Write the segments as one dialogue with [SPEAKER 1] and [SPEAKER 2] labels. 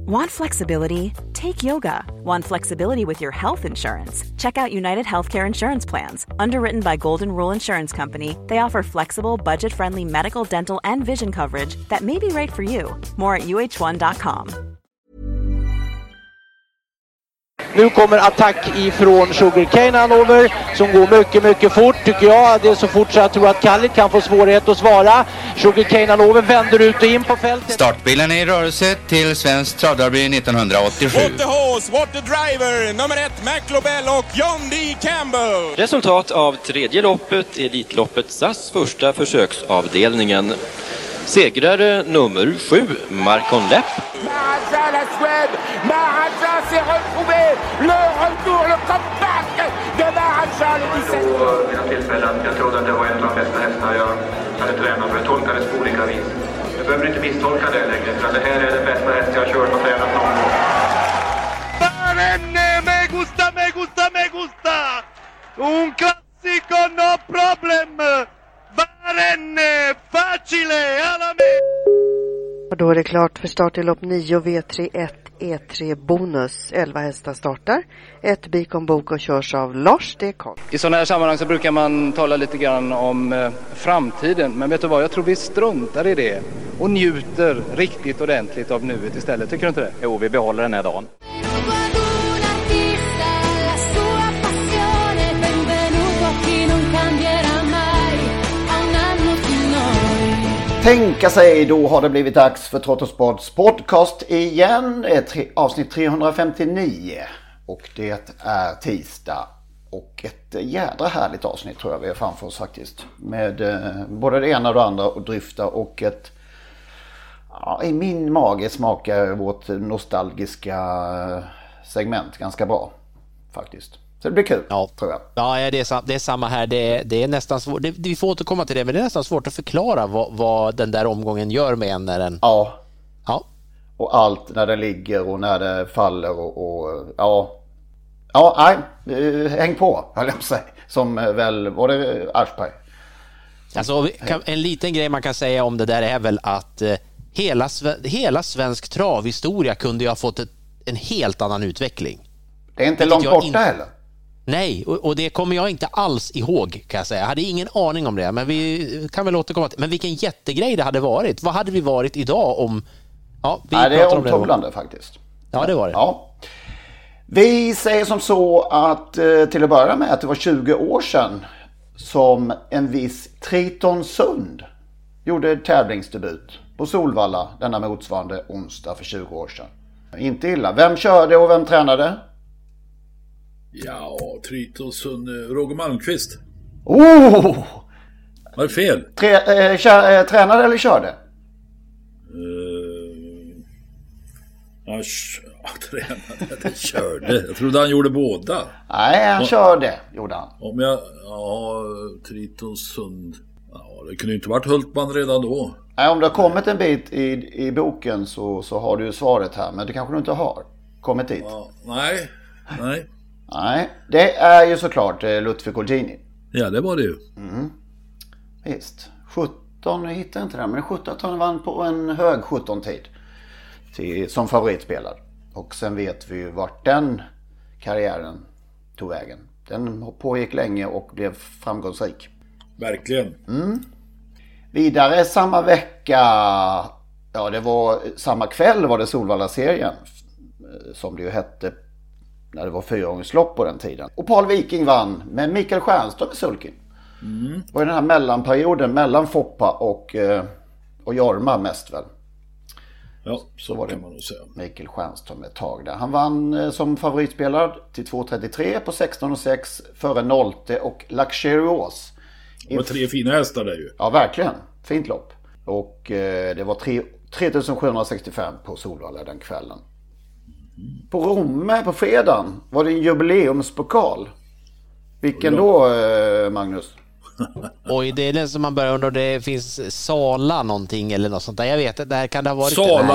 [SPEAKER 1] Want flexibility? Take yoga. Want flexibility with your health insurance? Check out United Healthcare Insurance Plans. Underwritten by Golden Rule Insurance Company, they offer flexible, budget-friendly medical, dental, and vision coverage that may be right for you. More at uh1.com.
[SPEAKER 2] Nu kommer attack ifrån Sugarcane Hanover som går mycket, mycket fort tycker jag. Det är så fort så jag tror att Kallit kan få svårighet att svara. Sugarcane Hanover vänder ut och in på fältet.
[SPEAKER 3] Startbilen är i rörelse till Svensk Travderby 1987.
[SPEAKER 4] What the horse, what the driver, nummer 1 McLobell och John D. Campbell.
[SPEAKER 5] Resultat av tredje loppet, Elitloppet SAS första försöksavdelningen. Segrare nummer 7, Marcon Lepp.
[SPEAKER 6] Maharaja, la Suède, Maharaja s'est retrouvé, le retour, le comeback de Maharaja, le 17.
[SPEAKER 7] Vid tillfällen, jag trodde att det var en av de bästa hästar jag hade tränat, för jag tolkade det på olika vis. Du behöver inte misstolka det längre, för det här är den bästa häst jag har kört och tränat någon gång.
[SPEAKER 8] Barenne, me gusta, me gusta, me gusta! Un classico, no problem! Barenne, facile, alla me!
[SPEAKER 9] Och då är det klart för start i lopp 9 V31 E3 bonus. 11 hästar startar. Ett Bikon Bok och körs av Lars Dekon.
[SPEAKER 10] I sådana här sammanhang så brukar man tala lite grann om framtiden. Men vet du vad, jag tror vi struntar i det. Och njuter riktigt ordentligt av nuet istället. Tycker du inte det? Jo, vi behåller den här dagen.
[SPEAKER 11] Tänka sig, då har det blivit dags för Trottosports podcast igen, avsnitt 359 och det är tisdag och ett jädra härligt avsnitt tror jag vi är framför oss faktiskt med både det ena och det andra och dryfta och ett, ja, i min mage smakar vårt nostalgiska segment ganska bra faktiskt. Så det blir kul,
[SPEAKER 12] ja,
[SPEAKER 11] tror jag.
[SPEAKER 12] Ja, det är samma här. Det är nästan svårt. Vi får återkomma till det, men det är nästan svårt att förklara vad den där omgången gör med en när den...
[SPEAKER 11] Ja.
[SPEAKER 12] Ja.
[SPEAKER 11] Och allt när den ligger och när det faller och ja. Ja, nej, häng på, höll jag på sig. Som väl, var det Aschberg?
[SPEAKER 12] Alltså, en liten grej man kan säga om det där är väl att hela svensk travhistoria kunde ju ha fått en helt annan utveckling.
[SPEAKER 11] Det är inte långt borta heller.
[SPEAKER 12] Nej, och det kommer jag inte alls ihåg kan jag säga. Jag hade ingen aning om det, men vi kan väl återkomma till. Men vilken jättegrej det hade varit. Vad hade vi varit idag om... Ja,
[SPEAKER 11] det är omtumlande faktiskt.
[SPEAKER 12] Ja, det var det.
[SPEAKER 11] Ja. Vi säger som så att till att börja med att det var 20 år sedan som en viss Triton Sund gjorde tävlingsdebut på Solvalla denna motsvarande onsdag för 20 år sedan. Inte illa. Vem körde och vem tränade?
[SPEAKER 13] Ja, Triton Sund, Roger Malmqvist.
[SPEAKER 11] Oh!
[SPEAKER 13] Var det fel?
[SPEAKER 11] Tränade eller körde?
[SPEAKER 13] Tränade, körde. Jag trodde han gjorde båda.
[SPEAKER 11] Nej, han körde, gjorde han.
[SPEAKER 13] Triton Sund. Ja, det kunde inte varit Hultman redan då.
[SPEAKER 11] Nej, om det har kommit en bit i boken så har du ju svaret här. Men det kanske du inte har kommit hit.
[SPEAKER 13] Ja, nej.
[SPEAKER 11] Nej, det är ju såklart Lutfi Colgjini.
[SPEAKER 13] Ja, det var det ju.
[SPEAKER 11] Mm. Visst. 17, jag hittar inte det, men 17 vann på en hög 17-tid som favoritspelare. Och sen vet vi ju vart den karriären tog vägen. Den pågick länge och blev framgångsrik.
[SPEAKER 13] Verkligen.
[SPEAKER 11] Mm. Vidare samma vecka, ja det var samma kväll var det Solvalla-serien som det ju hette när det var 4-åringslopp på den tiden. Och Paul Viking vann med Mikael Stjernström i sulken.
[SPEAKER 13] Mm.
[SPEAKER 11] Det var den här mellanperioden mellan Foppa och Jorma mest väl.
[SPEAKER 13] Ja,
[SPEAKER 11] så var det
[SPEAKER 13] kan man nog säga.
[SPEAKER 11] Mikael Stjernström ett tag där. Han vann som favoritspelare till 2.33 på 16.06 före Nolte och Luxurious.
[SPEAKER 13] Det var 3 fina hästar där ju.
[SPEAKER 11] Ja, verkligen. Fint lopp. Och det var 3765 på Solvalla den kvällen. På Romme på fredagen var det en jubileumspokal. Vilken då, Magnus?
[SPEAKER 12] Oj, det är den som man börjar undra. Det finns Sala någonting eller något sånt där. Jag vet, det här kan det ha varit.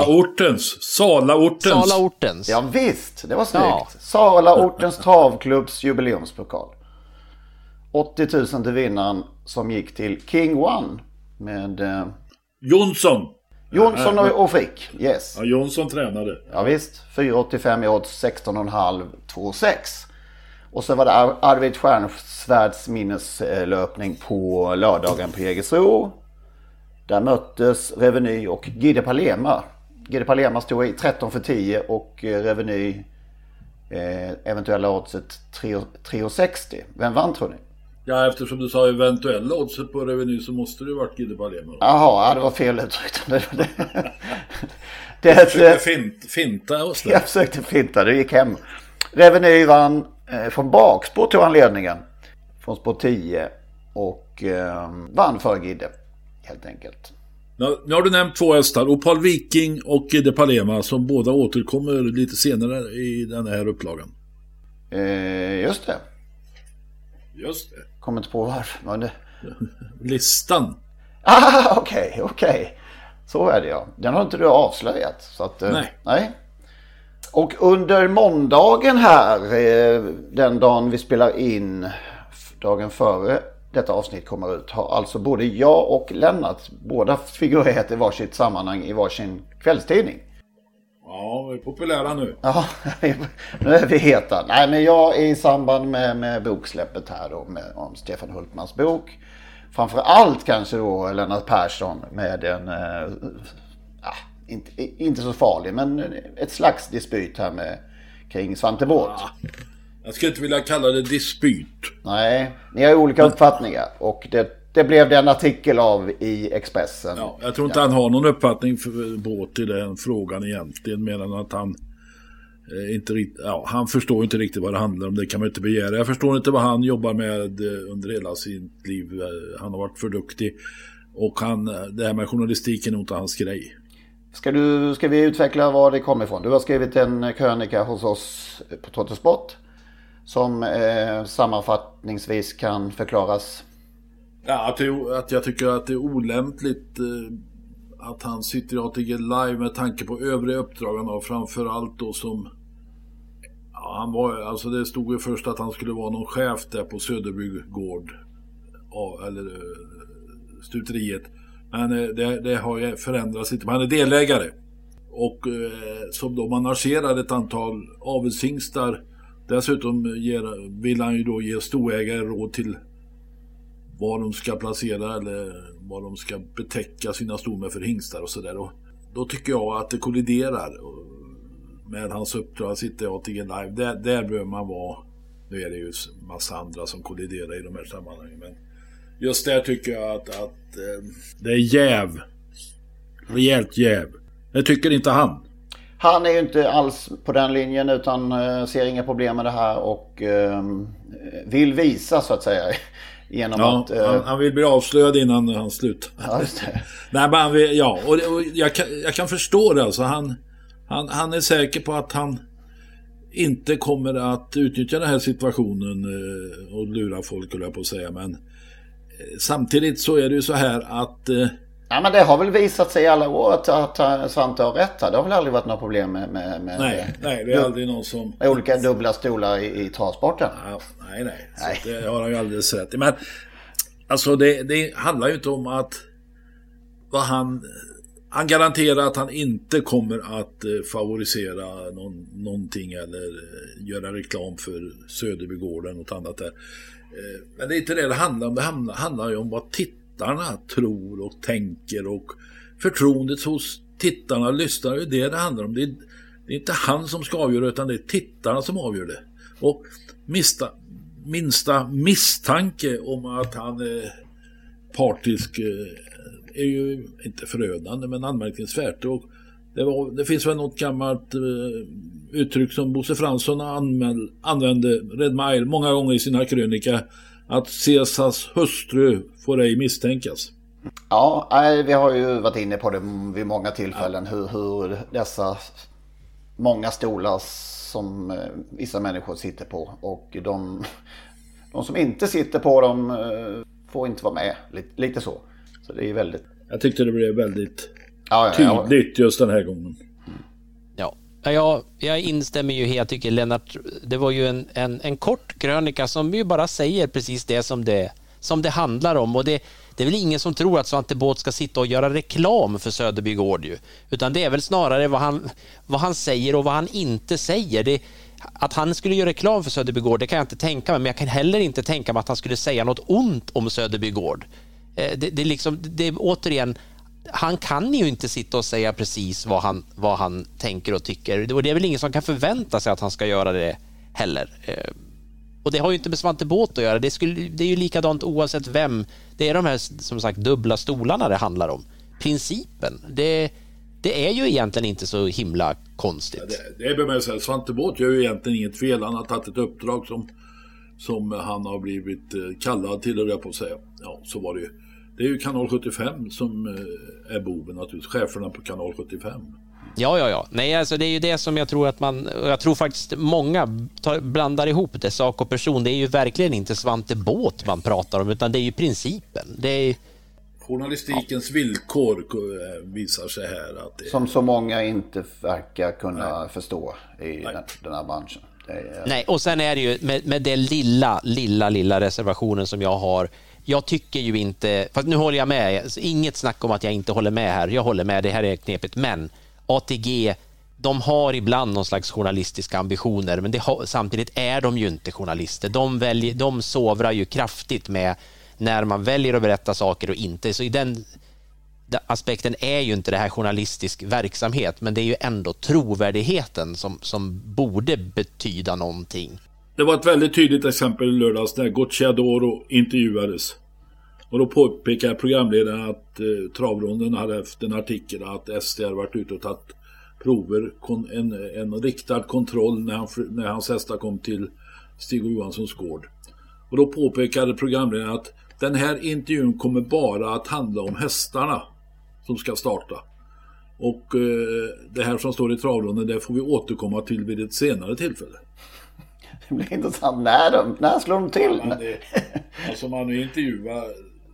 [SPEAKER 12] Salaortens.
[SPEAKER 11] Ja visst, det var snyggt. Ja. Salaortens travklubbs jubileumspokal. 80 000 till vinnaren som gick till King One med
[SPEAKER 13] Jonsson.
[SPEAKER 11] Jonsson och Frick, yes.
[SPEAKER 13] Ja, Jonsson tränade.
[SPEAKER 11] Ja visst, 4,85 i odds, 16,5, 2,6. Och så var det Arvid Stjärnsvärds minneslöpning på lördagen på Jägersro. Där möttes Reveny och Gide Palema. Gide Palema stod i 13 för 10 och Reveny eventuella oddset 3,60. Vem vann tror ni?
[SPEAKER 13] Ja, eftersom du sa eventuella oddset på Reveny så måste det ju varit Gide Palema.
[SPEAKER 11] Jaha, det var fel uttryckt.
[SPEAKER 13] Jag försökte finta oss där.
[SPEAKER 11] Jag försökte finta, det gick hem. Reveny vann från bakspår, tog han ledningen. Från spår 10 och vann för Gide, helt enkelt.
[SPEAKER 13] Nu har du nämnt 2 hästar, Opal Viking och Gide Palema, som båda återkommer lite senare i den här upplagan.
[SPEAKER 11] Just det.
[SPEAKER 13] Just det.
[SPEAKER 11] Kommer inte på varför.
[SPEAKER 13] Listan.
[SPEAKER 11] Okej. Så är det, ja. Den har inte du avslöjat. Så att, nej. Och under måndagen här, den dagen vi spelar in, dagen före detta avsnitt kommer ut, har alltså både jag och Lennart båda figurerat i varsitt sammanhang i varsin kvällstidning.
[SPEAKER 13] Ja, vi är populära nu.
[SPEAKER 11] Ja, nu är vi heta. Nej, men jag är i samband med boksläppet här då, om Stefan Hultmans bok. Framförallt kanske då Lennart Persson med en, inte så farlig, men ett slags dispyt här kring Svante Båth.
[SPEAKER 13] Ja, jag skulle inte vilja kalla det dispyt.
[SPEAKER 11] Nej, ni har olika uppfattningar och det blev det en artikel av i Expressen.
[SPEAKER 13] Ja, jag tror inte han har någon uppfattning för Båth i den frågan egentligen, medan att han han förstår inte riktigt vad det handlar om, det kan man inte begära. Jag förstår inte vad han jobbar med under hela sitt liv. Han har varit för duktig och det här med journalistiken är inte hans grej.
[SPEAKER 11] Ska vi utveckla var det kommer ifrån? Du har skrivit en krönika hos oss på Trottosport som sammanfattningsvis kan förklaras.
[SPEAKER 13] Ja, att jag tycker att det är olämpligt att han sitter i ATG Live med tanke på övriga uppdrag och framförallt då som han var, alltså det stod ju först att han skulle vara någon chef där på Söderby gård eller stuteriet, men det har ju förändrats lite. Han är delägare och som då managerar ett antal avelshingstar. Dessutom vill han ju då ge storägare råd till var de ska placera eller vad de ska betäcka sina stor med för hingstar och sådär. Då tycker jag att det kolliderar med hans uppdrag att sitta i ATG Live. Där behöver man vara. Nu är det ju massa andra som kolliderar i de här sammanhangen. Men just där tycker jag att det är jäv. Rejält jäv. Det tycker inte han.
[SPEAKER 11] Han är ju inte alls på den linjen utan ser inga problem med det här och vill visa så att säga. Genom att,
[SPEAKER 13] han vill bli avslöjad innan han slutar.
[SPEAKER 11] Ja, just det.
[SPEAKER 13] Nej, men och jag kan förstå det. Alltså, han är säker på att han inte kommer att utnyttja den här situationen och lura folk, eller jag på att säga. Men samtidigt så är det ju så här att...
[SPEAKER 11] Ja, men det har väl visat sig i alla år att Svante har rätt här. Det har väl aldrig varit några problem med
[SPEAKER 13] nej, det är aldrig någon som...
[SPEAKER 11] olika dubbla stolar i travsporten.
[SPEAKER 13] Ja, nej. Så det har han ju alldeles rätt i. Men alltså det handlar ju inte om att vad han garanterar att han inte kommer att favorisera någonting eller göra reklam för Söderbygården och något annat där. Men det är inte det handlar om. Det handlar ju om vad tittarna tror och tänker och förtroendet hos tittarna och lyssnare. Det är det handlar om. Det är inte han som ska avgöra utan det är tittarna som avgör det. Och minsta misstanke om att han är partisk är ju inte förödande men anmärkningsvärt. Och det finns väl något gammalt uttryck som Bosse Fransson använde Red Mile många gånger i sina krönika, att Caesars hustru får ej misstänkas.
[SPEAKER 11] Ja, vi har ju varit inne på det vid många tillfällen hur dessa många stolar som vissa människor sitter på och de som inte sitter på dem får inte vara med, lite så. Så det är väldigt...
[SPEAKER 13] Jag tyckte det blev väldigt tydligt just den här gången.
[SPEAKER 12] Ja, jag instämmer ju helt. Jag tycker Lennart, det var ju en kort krönika som ju bara säger precis det som det handlar om. Och det är väl ingen som tror att Svante Båth ska sitta och göra reklam för Söderby Gård ju. Utan det är väl snarare vad han säger och vad han inte säger. Att han skulle göra reklam för Söderby Gård, det kan jag inte tänka mig. Men jag kan heller inte tänka mig att han skulle säga något ont om Söderby Gård. Det är liksom, det är återigen, han kan ju inte sitta och säga precis vad han tänker och tycker. Och det är väl ingen som kan förvänta sig att han ska göra det heller. Och det har ju inte med Svante Båth att göra. Det är ju likadant oavsett vem. Det är de här, som sagt, dubbla stolarna det handlar om. Principen, det är ju egentligen inte så himla konstigt.
[SPEAKER 13] Ja, det är med sig. Svante Båth gör ju egentligen inget fel. Han har tagit ett uppdrag som han har blivit kallad till, det på att säga. Ja, så var det ju. Det är ju Kanal 75 som är boven naturligtvis. Cheferna på Kanal 75.
[SPEAKER 12] Ja. Nej, alltså det är ju det som jag tror att jag tror faktiskt många blandar ihop det, sak och person. Det är ju verkligen inte Svante Båth man pratar om, utan det är ju principen. Det är
[SPEAKER 13] journalistikens villkor visar sig här. Att
[SPEAKER 11] som så många inte verkar kunna förstå i den här branschen.
[SPEAKER 12] Nej, och sen är det ju med det lilla reservationen som jag har. Jag tycker ju inte, för nu håller jag med, inget snack om att jag inte håller med här. Jag håller med, det här är knepigt, men ATG, de har ibland någon slags journalistiska ambitioner, men samtidigt är de ju inte journalister. De sovrar ju kraftigt med när man väljer att berätta saker och inte. Så i den aspekten är ju inte det här journalistisk verksamhet, men det är ju ändå trovärdigheten som borde betyda någonting.
[SPEAKER 13] Det var ett väldigt tydligt exempel i lördags när Gocciadoro intervjuades. Och då påpekade programledaren att travronden hade haft en artikel att STR varit ute och tagit prover, en riktad kontroll när hans hästar kom till Stig och Johanssons gård. Och då påpekade programledaren att den här intervjun kommer bara att handla om hästarna som ska starta. Och det här som står i travronden, det får vi återkomma till vid ett senare tillfälle.
[SPEAKER 11] Det blir intressant. När slår de till?
[SPEAKER 13] Alltså man nu intervjuar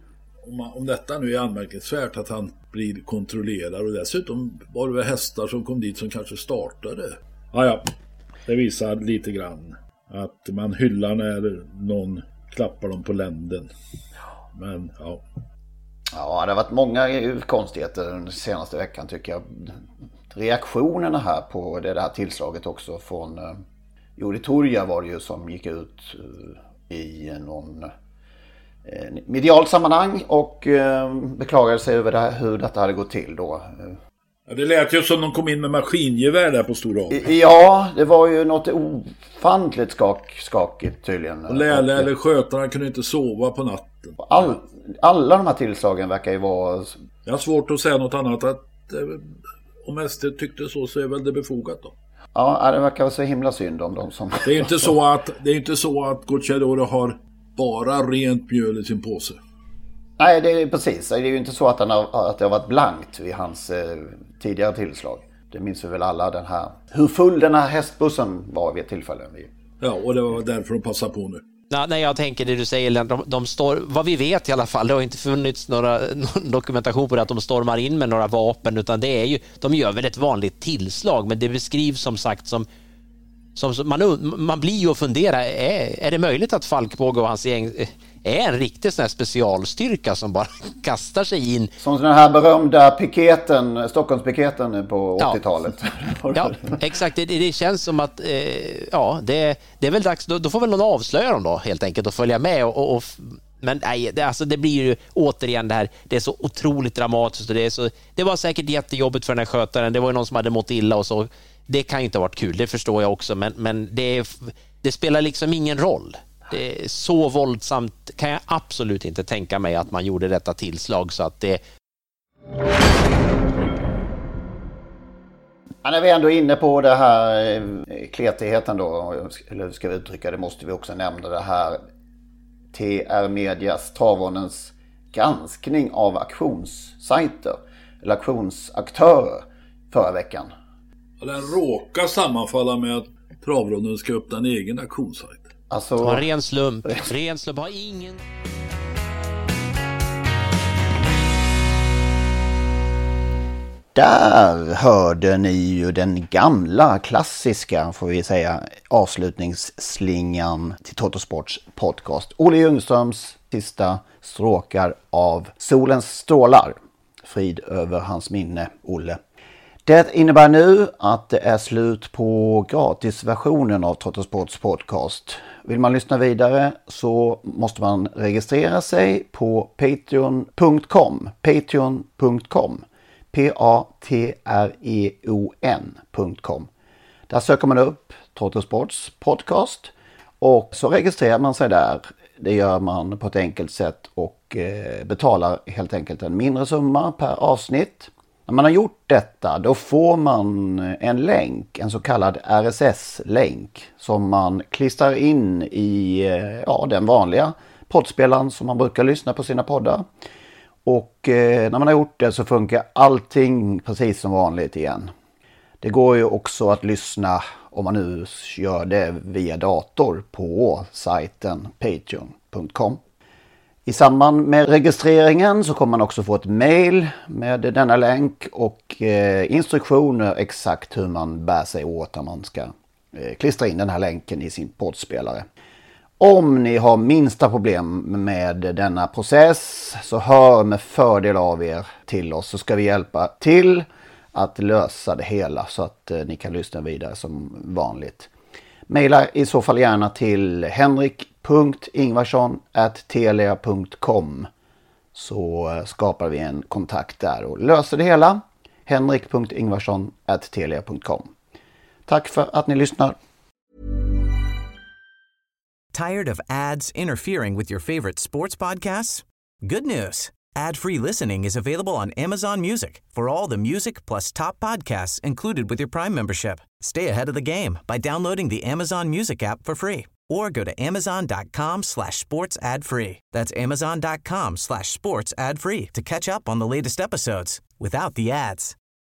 [SPEAKER 13] om detta nu är anmärkningsvärt att han blir kontrollerad, och dessutom var det väl hästar som kom dit som kanske startade. Ja, det visar lite grann att man hyllar när någon klappar dem på länden. Men ja.
[SPEAKER 11] Ja, det har varit många konstigheter den senaste veckan tycker jag. Reaktionerna här på det här tillslaget också från Jori Turja var det ju som gick ut i någon medialt sammanhang och beklagade sig över hur detta hade gått till då.
[SPEAKER 13] Ja, det lät ju som de kom in med maskingevär där på Stora.
[SPEAKER 11] Ja, det var ju något ofantligt skakigt tydligen.
[SPEAKER 13] Och Läle eller skötarna kunde inte sova på natten.
[SPEAKER 11] Alla de här tillslagen verkar ju vara...
[SPEAKER 13] Jag har svårt att säga något annat. Att om SD tyckte så är väl det befogat då.
[SPEAKER 11] Ja, det verkar vara så himla synd om dem som...
[SPEAKER 13] Det är inte så att Gocciadoro har bara rent mjöl i sin påse.
[SPEAKER 11] Nej, det är precis. Det är ju inte så att det har varit blankt vid hans tidigare tillslag. Det minns vi väl alla hur full den här hästbussen var vid ett tillfälle.
[SPEAKER 13] Ja, och det var därför de passade på nu.
[SPEAKER 12] Nej, jag tänker det du säger, de står, vad vi vet i alla fall, det har inte funnits någon dokumentation på det att de stormar in med några vapen, utan det är ju, de gör väl ett vanligt tillslag, men det beskrivs som sagt som man blir ju att fundera, är det möjligt att Falkbåge och hans gäng är en riktig sån här specialstyrka som bara kastar sig in? Som
[SPEAKER 11] den här berömda piketen, Stockholmspiketen på 80-talet.
[SPEAKER 12] Ja, exakt. Det känns som att det är väl dags, då får väl någon avslöja dem då helt enkelt och följa med men nej, det blir ju återigen det här, det är så otroligt dramatiskt och det var säkert jättejobbigt för den här skötaren, det var ju någon som hade mått illa och så, det kan ju inte ha varit kul, det förstår jag också, men det spelar liksom ingen roll. Det är så våldsamt, kan jag absolut inte tänka mig att man gjorde detta tillslag så att det...
[SPEAKER 11] Ja, när vi ändå är inne på det här kletigheten då, eller ska vi uttrycka det, måste vi också nämna det här TR Medias Travronens granskning av auktionssajter eller auktionsaktörer förra veckan.
[SPEAKER 13] Den råkar sammanfalla med att Travronden ska öppna en egen auktionssajt.
[SPEAKER 12] Alltså... Det var ren slump har ingen...
[SPEAKER 11] Där hörde ni ju den gamla klassiska, får vi säga, avslutningsslingan till Toto Sports podcast. Olle Ljungströms Sista stråkar av solens strålar. Frid över hans minne, Olle. Det innebär nu att det är slut på gratisversionen av Trottosports podcast. Vill man lyssna vidare så måste man registrera sig på patreon.com. Patreon.com. Patreon.com. Där söker man upp Trottosports podcast och så registrerar man sig där. Det gör man på ett enkelt sätt och betalar helt enkelt en mindre summa per avsnitt. När man har gjort detta då får man en länk, en så kallad RSS-länk som man klistrar in i den vanliga poddspelaren som man brukar lyssna på sina poddar. Och när man har gjort det så funkar allting precis som vanligt igen. Det går ju också att lyssna om man nu gör det via dator på sajten patreon.com. I samband med registreringen så kommer man också få ett mail med denna länk och instruktioner exakt hur man bär sig åt när man ska klistra in den här länken i sin poddspelare. Om ni har minsta problem med denna process så hör med fördel av er till oss, så ska vi hjälpa till att lösa det hela så att ni kan lyssna vidare som vanligt. Maila i så fall gärna till henrik.ingvarsson@telia.com så skapar vi en kontakt där och löser det hela. henrik.ingvarsson@telia.com. Tack för att ni lyssnar.
[SPEAKER 14] Tired of ads interfering with your favorite sports podcasts? Good news. Ad-free listening is available on Amazon Music for all the music plus top podcasts included with your Prime membership. Stay ahead of the game by downloading the Amazon Music app for free or go to amazon.com/sports ad free. That's amazon.com/sports ad free to catch up on the latest episodes without the ads.